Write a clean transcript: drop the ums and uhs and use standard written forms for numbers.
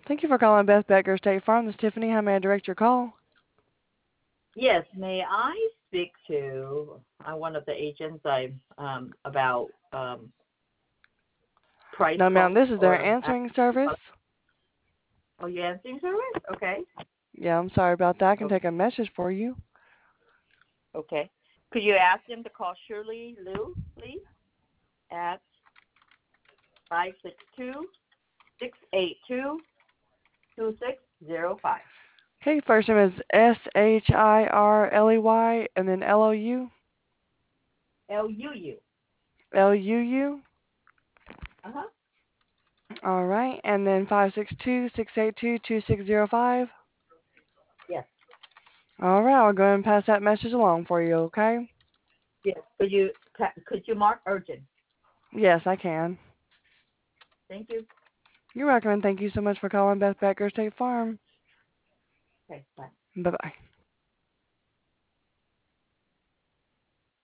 Thank you for calling Beth Becker State Farm. This is Tiffany. How may I direct your call? Yes, may I speak to one of the agents about price No, ma'am. quotes This is their or answering service. oh, you answering service? Okay. Yeah, I'm sorry about that. I can Okay. take a message for you. Okay. Could you ask them to call Shirley Liu, please, at 562-682-2605. Okay, first name is Shirley and then Lou. Luu. Luu. Uh-huh. All right, and then 562-682-2605. Yes. All right, I'll go ahead and pass that message along for you, okay? Yes. Could you mark urgent? Yes, I can. Thank you. You're welcome, and thank you so much for calling Beth Becker State Farm. Okay, bye. Bye-bye.